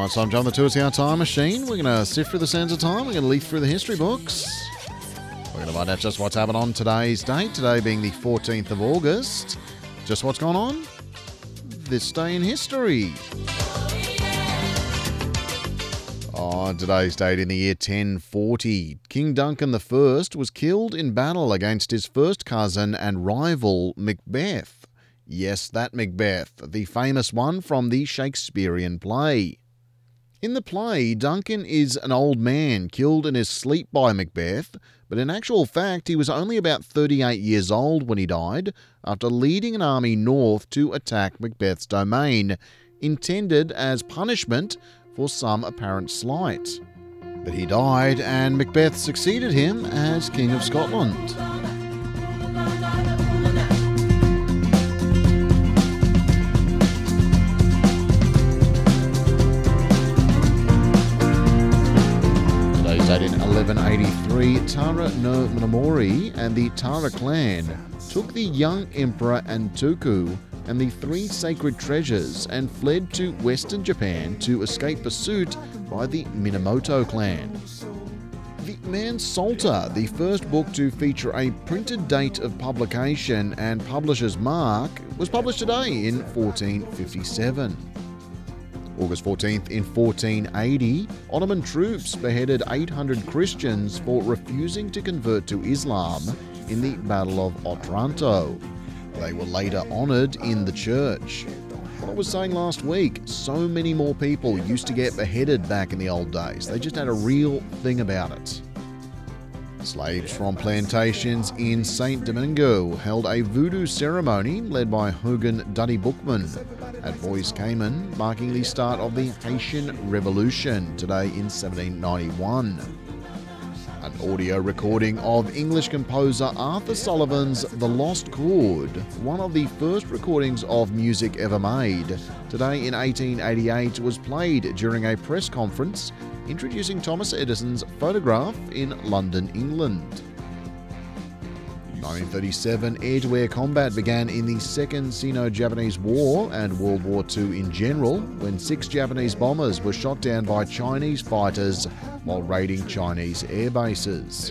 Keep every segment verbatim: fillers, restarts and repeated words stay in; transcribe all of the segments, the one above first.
Right, so I'm John the Two. It's our time machine. We're going to sift through the sands of time. We're going to leaf through the history books. We're going to find out just what's happened on today's date. Today being the fourteenth of August. Just what's gone on this day in history. On today's date in the year ten forty, King Duncan the First was killed in battle against his first cousin and rival Macbeth. Yes, that Macbeth, the famous one from the Shakespearean play. In the play, Duncan is an old man killed in his sleep by Macbeth, but in actual fact he was only about thirty-eight years old when he died, after leading an army north to attack Macbeth's domain, intended as punishment for some apparent slight. But he died, and Macbeth succeeded him as King of Scotland. Today's date in eleven eighty-three, Tara no Nomori and the Tara clan took the young Emperor Antuku and the three sacred treasures and fled to western Japan to escape pursuit by the Minamoto clan. The Man Psalter, the first book to feature a printed date of publication and publisher's mark, was published today in fourteen fifty-seven. August fourteenth in fourteen eighty, Ottoman troops beheaded eight hundred Christians for refusing to convert to Islam in the Battle of Otranto. They were later honoured in the church. What I was saying last week, so many more people used to get beheaded back in the old days. They just had a real thing about it. Slaves from plantations in Saint Domingo held a voodoo ceremony led by Hogan Duddy Bookman at Bois Cayman, marking the start of the Haitian Revolution today in seventeen ninety-one. An audio recording of English composer Arthur Sullivan's The Lost Chord, one of the first recordings of music ever made, today in eighteen eighty-eight was played during a press conference introducing Thomas Edison's photograph in London, England. nineteen thirty-seven, air-to-air combat began in the Second Sino-Japanese War and World War Two in general, when six Japanese bombers were shot down by Chinese fighters while raiding Chinese air bases.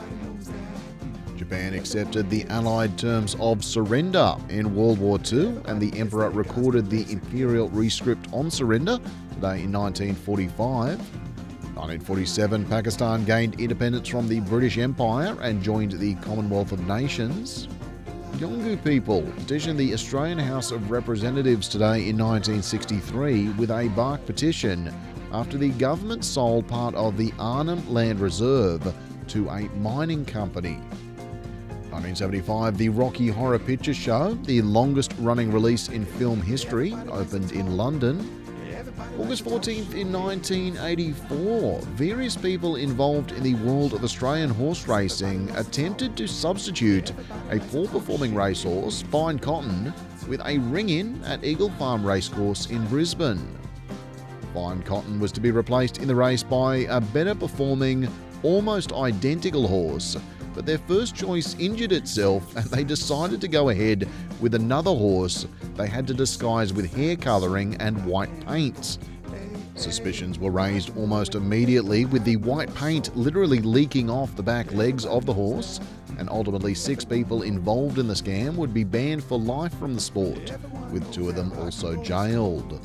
Japan accepted the Allied terms of surrender in World War Two, and the Emperor recorded the imperial rescript on surrender today in nineteen forty-five. nineteen forty-seven, Pakistan gained independence from the British Empire and joined the Commonwealth of Nations. Yolngu people petitioned the Australian House of Representatives today in nineteen sixty-three with a bark petition after the government sold part of the Arnhem Land Reserve to a mining company. nineteen seventy-five, the Rocky Horror Picture Show, the longest-running release in film history, opened in London. August fourteenth in nineteen eighty-four, various people involved in the world of Australian horse racing attempted to substitute a poor-performing racehorse, Fine Cotton, with a ring-in at Eagle Farm Racecourse in Brisbane. Fine Cotton was to be replaced in the race by a better-performing, almost identical horse, but their first choice injured itself and they decided to go ahead with another horse they had to disguise with hair colouring and white paint. Suspicions were raised almost immediately, with the white paint literally leaking off the back legs of the horse, and ultimately six people involved in the scam would be banned for life from the sport, with two of them also jailed.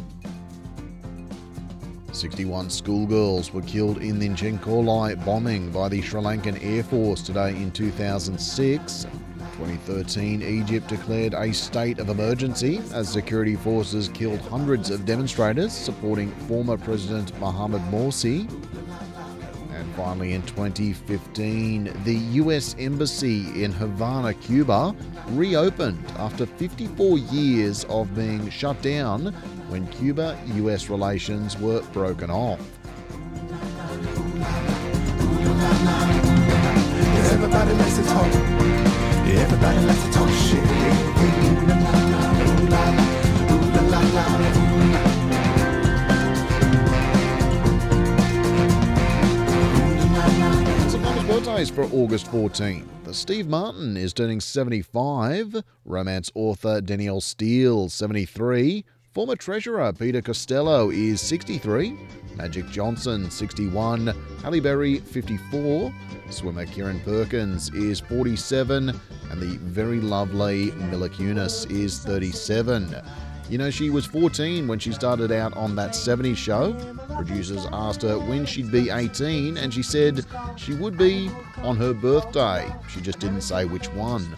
sixty-one schoolgirls were killed in the Chenkolai bombing by the Sri Lankan Air Force today in two thousand six. twenty thirteen, Egypt declared a state of emergency as security forces killed hundreds of demonstrators supporting former President Mohamed Morsi. And finally, in twenty fifteen, the U S Embassy in Havana, Cuba, reopened after fifty-four years of being shut down when Cuba-U S relations were broken off. Everybody likes to talk. Everybody likes to talk shit. Ooh la la, ooh la la, ooh la la, ooh la. Some famous birthdays for August fourteenth. Steve Martin is turning seventy-five. Romance author Danielle Steele, seventy-three. Former treasurer Peter Costello is sixty-three. Magic Johnson, sixty-one. Halle Berry, fifty-four. Swimmer Kieran Perkins is forty-seven. And the very lovely Mila Kunis is thirty-seven. You know, she was fourteen when she started out on That seventies Show. Producers asked her when she'd be eighteen, and she said she would be on her birthday. She just didn't say which one.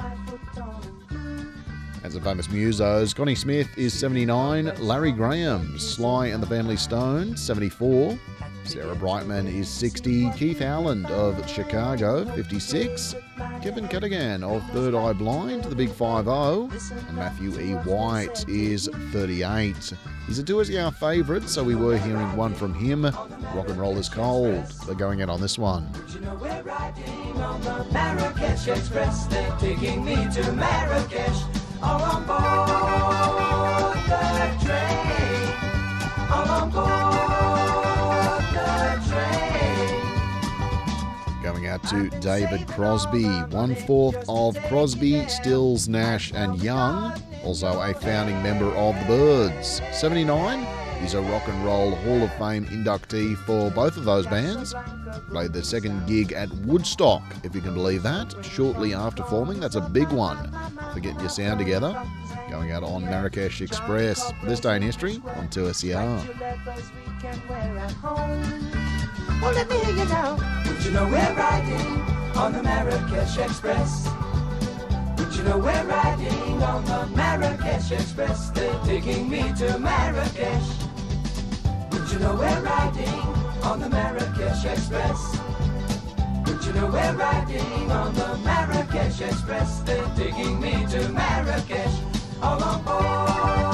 And some famous musos. Connie Smith is seventy-nine. Larry Graham, Sly and the Family Stone, seventy-four. Sarah Brightman is sixty. Keith Howland of Chicago, fifty-six. Kevin Cadigan of Third Eye Blind, The Big five oh. And Matthew E. White is thirty-eight. He's a Do As You Are favourite, so we were hearing one from him. Rock and Roll Is Cold. They're going out on this one. You know we're riding on the Marrakesh Express. They're taking me to Marrakesh. All on board the train. All on board the train. Going out to David Crosby, one-fourth of Crosby, Stills, Nash and Young. Also a founding member of the Byrds. seventy-nine, he's a Rock and Roll Hall of Fame inductee for both of those bands. Played their second gig at Woodstock, if you can believe that, shortly after forming. That's a big one for getting your sound together. Going out on Marrakesh Express. This day in history on two S E R. Well, let me hear you now. Would you know we're riding on the Marrakesh Express? Would you know we're riding on the Marrakesh Express? They're taking me to Marrakesh. Would you know we're riding on the Marrakesh Express? Would you know we're riding on the Marrakesh Express? They're taking me to Marrakesh. All on board